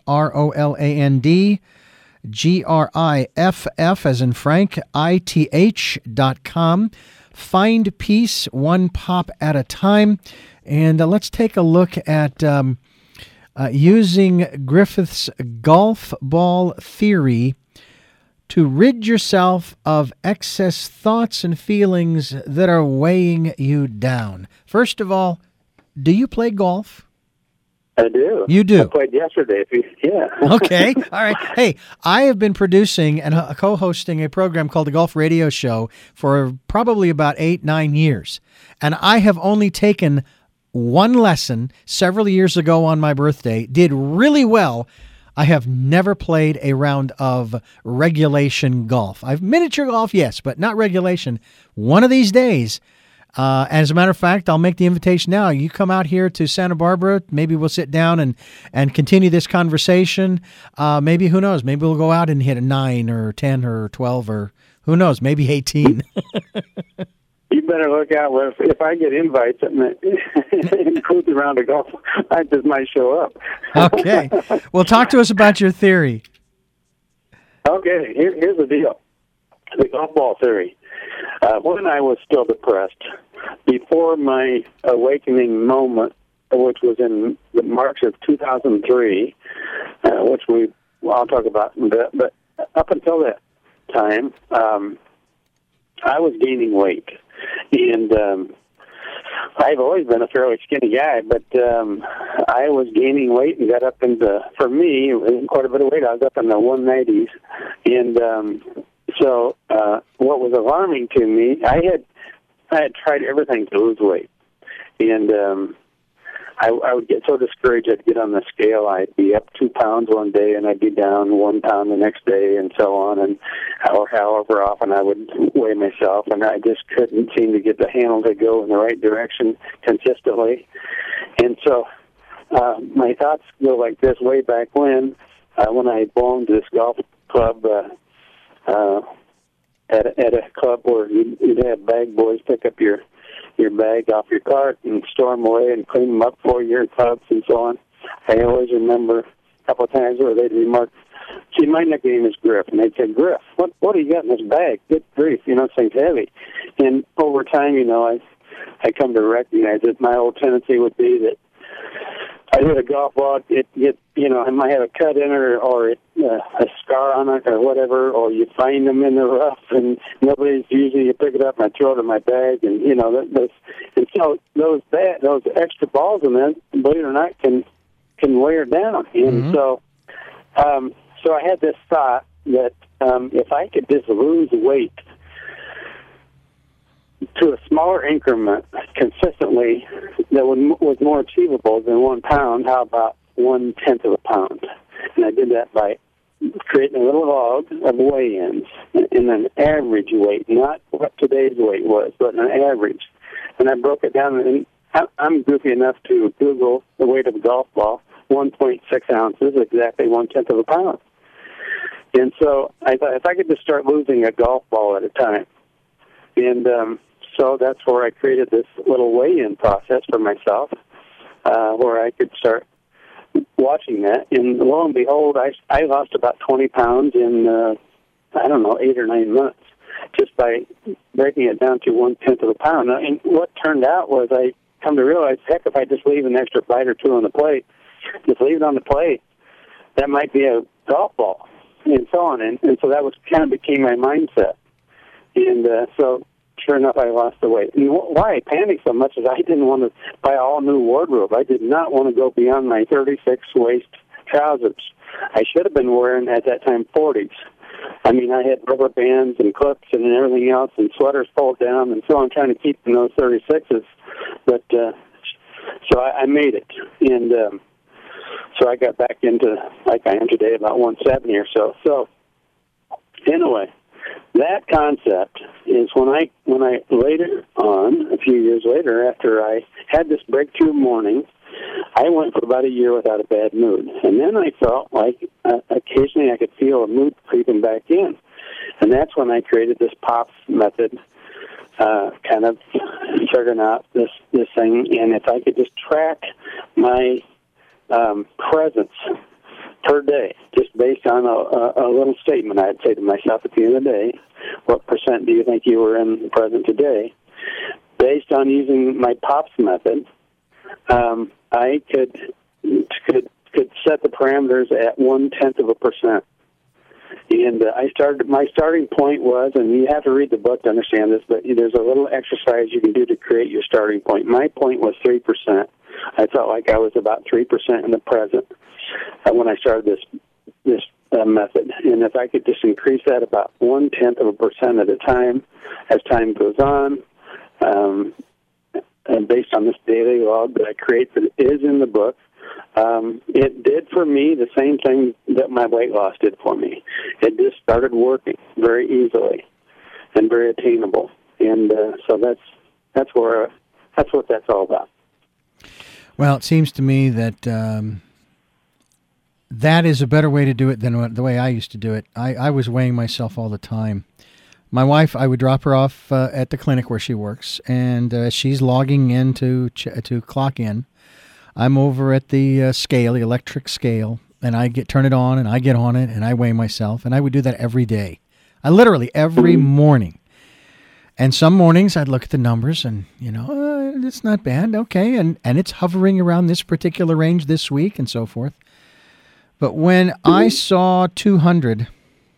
RolandGriff as in Frank, ITH.com. Find peace one pop at a time. And let's take a look at using Griffith's golf ball theory to rid yourself of excess thoughts and feelings that are weighing you down. First of all, do you play golf? I do. You do? I played yesterday. Yeah. Okay. All right. Hey, I have been producing and co-hosting a program called The Golf Radio Show for probably about 8-9 years. And I have only taken one lesson several years ago on my birthday, did really well. I have never played a round of regulation golf. I've miniature golf, yes, but not regulation. One of these days, as a matter of fact, I'll make the invitation now. You come out here to Santa Barbara. Maybe we'll sit down and continue this conversation. Maybe, who knows, maybe we'll go out and hit a 9 or 10 or 12 or who knows, maybe 18. You better look out. If I get invites that include the round of golf, I just might show up. Okay. Well, talk to us about your theory. Okay, here's the deal. The golf ball theory. When I was still depressed, before my awakening moment, which was in March of 2003, which I'll talk about in a bit, but up until that time, I was gaining weight. And I've always been a fairly skinny guy, but I was gaining weight and got up into, for me, quite a bit of weight. I was up in the 190s. And so what was alarming to me, I had tried everything to lose weight. And I would get so discouraged. I'd get on the scale. I'd be up 2 pounds one day, and I'd be down 1 pound the next day, and so on. And however often I would weigh myself, and I just couldn't seem to get the handle to go in the right direction consistently. And so my thoughts go like this: way back when I belonged to this golf club. At a club where you'd have bag boys pick up your bag off your cart and store them away and clean them up for your clubs and so on. I always remember a couple of times where they'd remark, "See, my nickname is Griff," and they'd say, "Griff, what do you got in this bag? Good grief, this thing's heavy." And over time, I come to recognize that my old tendency would be that I hit a golf ball, I might have a cut in it or a scar on it or whatever, or you find them in the rough and nobody's usually, you pick it up and I throw it in my bag, and and so those extra balls in there, believe it or not, can wear down. And so I had this thought that if I could just lose weight to a smaller increment consistently that was more achievable than 1 pound, how about 1/10 of a pound? And I did that by creating a little log of weigh-ins in an average weight, not what today's weight was, but an average. And I broke it down, and I'm goofy enough to Google the weight of a golf ball, 1.6 ounces, exactly 1/10 of a pound. And so I thought if I could just start losing a golf ball at a time. And so that's where I created this little weigh-in process for myself, where I could start watching that. And lo and behold, I lost about 20 pounds in, 8 or 9 months, just by breaking it down to 1/10 of a pound. And what turned out was I come to realize, heck, if I just leave an extra bite or two on the plate, just leave it on the plate, that might be a golf ball, and so on. And so that became my mindset. And so sure enough, I lost the weight. And why I panicked so much is I didn't want to buy an all-new wardrobe. I did not want to go beyond my 36-waist trousers. I should have been wearing, at that time, 40s. I mean, I had rubber bands and clips and everything else and sweaters pulled down and so on, trying to keep in those 36s. But I made it. And so I got back into, like I am today, about 170 or so. So anyway, that concept is when I later on, a few years later, after I had this breakthrough morning, I went for about a year without a bad mood. And then I felt like occasionally I could feel a mood creeping back in. And that's when I created this POPS method, kind of figuring out this thing. And if I could just track my presence per day, just based on a little statement I'd say to myself at the end of the day, what percent do you think you were in the present today? Based on using my POPS method, I could set the parameters at 0.1%. And my starting point was, and you have to read the book to understand this, but there's a little exercise you can do to create your starting point. My point was 3%. I felt like I was about 3% in the present when I started this method. And if I could just increase that about 0.1% at a time, as time goes on, and based on this daily log that I create that is in the book, it did for me the same thing that my weight loss did for me. It just started working very easily and very attainable. And so that's what that's all about. Well, it seems to me that that is a better way to do it than the way I used to do it. I was weighing myself all the time. My wife, I would drop her off at the clinic where she works, and she's logging in to clock in. I'm over at the scale, the electric scale, and I turn it on, and I get on it, and I weigh myself, and I would do that every day. I literally every morning. And some mornings I'd look at the numbers, and it's not bad, okay, and it's hovering around this particular range this week, and so forth. But when I saw 200,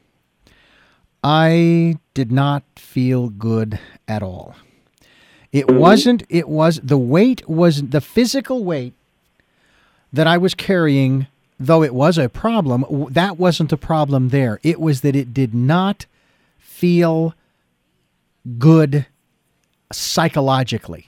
I did not feel good at all. The weight wasn't, the physical weight that I was carrying, though it was a problem, that wasn't the problem there. It was that it did not feel good psychologically.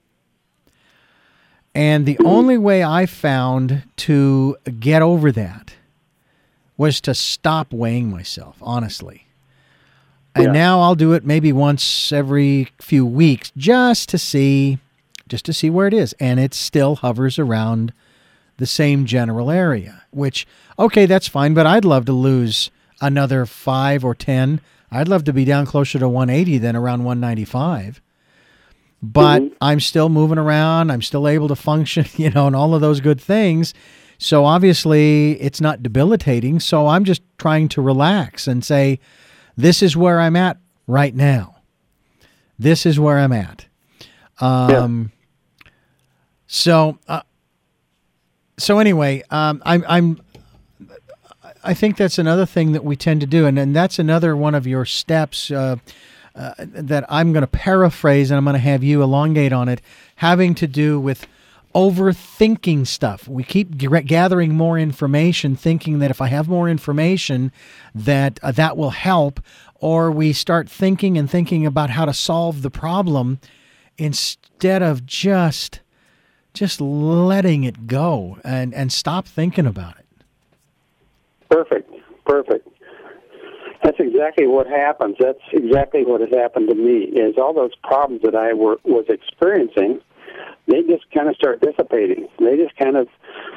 And the only way I found to get over that was to stop weighing myself, honestly. And now I'll do it maybe once every few weeks just to see where it is. And it still hovers around the same general area, which, okay, that's fine, but I'd love to lose another 5 or 10. I'd love to be down closer to 180 than around 195. But I'm still moving around. I'm still able to function, and all of those good things. So obviously it's not debilitating. So I'm just trying to relax and say, this is where I'm at right now. This is where I'm at. So anyway, I think that's another thing that we tend to do, and that's another one of your steps that I'm going to paraphrase, and I'm going to have you elongate on it, having to do with overthinking stuff. We keep gathering more information, thinking that if I have more information, that will help, or we start thinking about how to solve the problem instead of just letting it go and stop thinking about it. Perfect. That's exactly what happens. That's exactly what has happened to me, is all those problems that I was experiencing, they just kind of start dissipating. They just kind of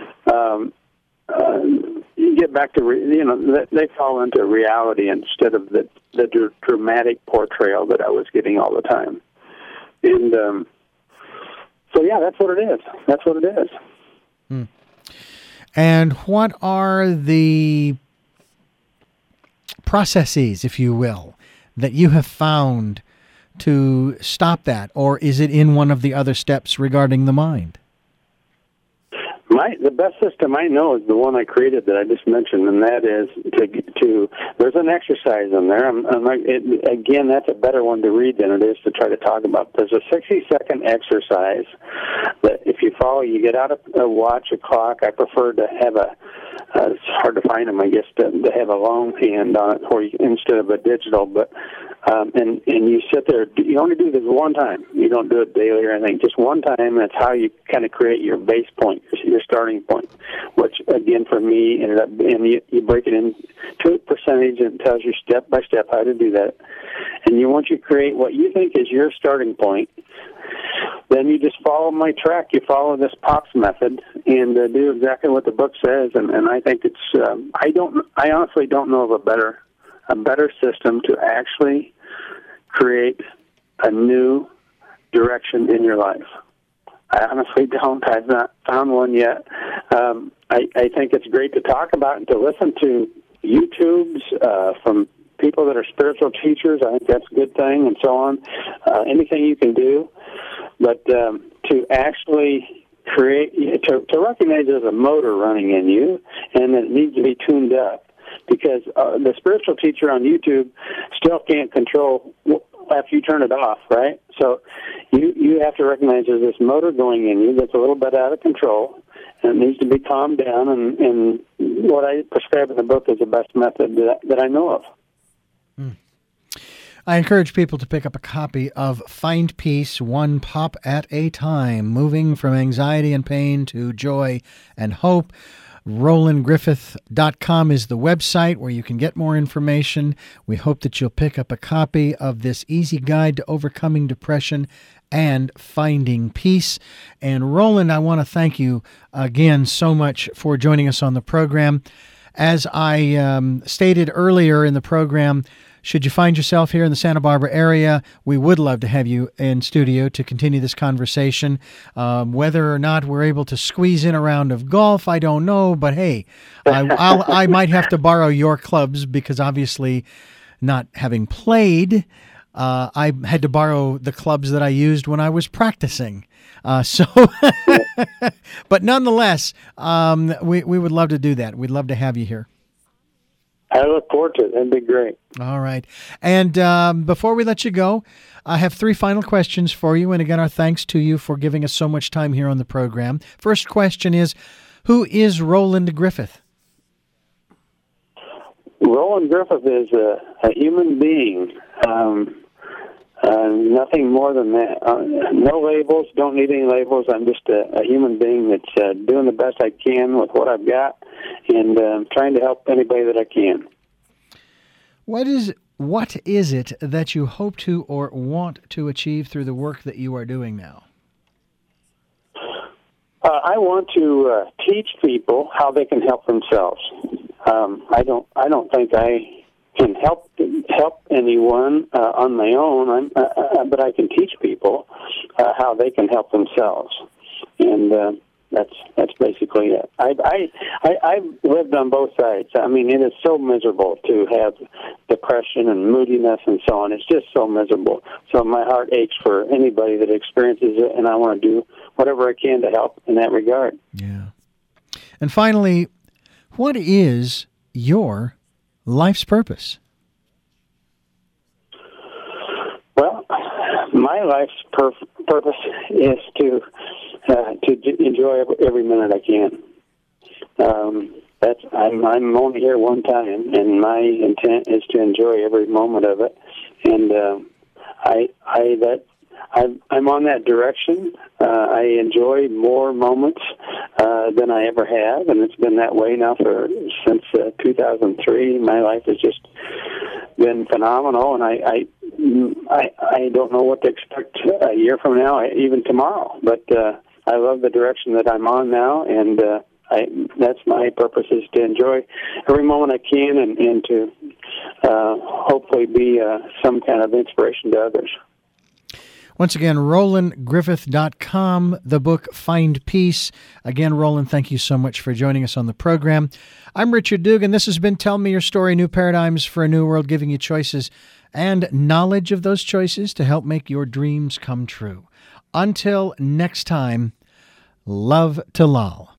you get back to, they fall into reality instead of the dramatic portrayal that I was getting all the time. And so, that's what it is. That's what it is. And what are the processes, if you will, that you have found to stop that? Or is it in one of the other steps regarding the mind? The best system I know is the one I created that I just mentioned, and that is to there's an exercise in there. Again, that's a better one to read than it is to try to talk about. There's a 60-second exercise that if you follow, you get out a watch, a clock. I prefer to have it's hard to find them, I guess, to have a long hand on it instead of a digital, but and you sit there. You only do this one time. You don't do it daily or anything. Just one time. That's how you kind of create your base point, your starting point. Which again, for me, ended up. And you break it into a percentage and it tells you step by step how to do that. And once you create what you think is your starting point, then you just follow my track. You follow this POPs method and do exactly what the book says. And I think it's. I honestly don't know of a better system to actually create a new direction in your life. I honestly don't. I've not found one yet. I think it's great to talk about and to listen to YouTubes from people that are spiritual teachers. I think that's a good thing, and so on. Anything you can do. But to actually create, to recognize there's a motor running in you and that it needs to be tuned up. Because the spiritual teacher on YouTube still can't control after you turn it off, right? So you have to recognize there's this motor going in you that's a little bit out of control, and it needs to be calmed down. And what I prescribe in the book is the best method that I know of. I encourage people to pick up a copy of Find Peace, One Pop at a Time, Moving from Anxiety and Pain to Joy and Hope. RolandGriffith.com is the website where you can get more information. We hope that you'll pick up a copy of this easy guide to overcoming depression and finding peace. And Roland, I want to thank you again so much for joining us on the program. As I stated earlier in the program, should you find yourself here in the Santa Barbara area, we would love to have you in studio to continue this conversation. Whether or not we're able to squeeze in a round of golf, I don't know. But hey, I might have to borrow your clubs because obviously not having played, I had to borrow the clubs that I used when I was practicing. But nonetheless, we would love to do that. We'd love to have you here. I look forward to it. That'd be great. All right. And before we let you go, I have 3 final questions for you. And again, our thanks to you for giving us so much time here on the program. First question is, who is Roland Griffith? Roland Griffith is a human being. Nothing more than that. No labels. Don't need any labels. I'm just a human being that's doing the best I can with what I've got and trying to help anybody that I can. What is it that you hope to or want to achieve through the work that you are doing now? I want to teach people how they can help themselves. I don't think I can help anyone on my own, but I can teach people how they can help themselves, and that's basically it. I've lived on both sides. I mean, it is so miserable to have depression and moodiness and so on. It's just so miserable. So my heart aches for anybody that experiences it, and I want to do whatever I can to help in that regard. Yeah. And finally, what is your life's purpose? Well, my life's purpose is to enjoy every minute I can. I'm only here one time, and my intent is to enjoy every moment of it. And I'm on that direction. I enjoy more moments than I ever have, and it's been that way now since 2003. My life has just been phenomenal, and I don't know what to expect a year from now, even tomorrow. But I love the direction that I'm on now, and that's my purpose, is to enjoy every moment I can and to hopefully be some kind of inspiration to others. Once again, RolandGriffith.com, the book Find Peace. Again, Roland, thank you so much for joining us on the program. I'm Richard Dugan. This has been Tell Me Your Story, New Paradigms for a New World, giving you choices and knowledge of those choices to help make your dreams come true. Until next time, love to Lal.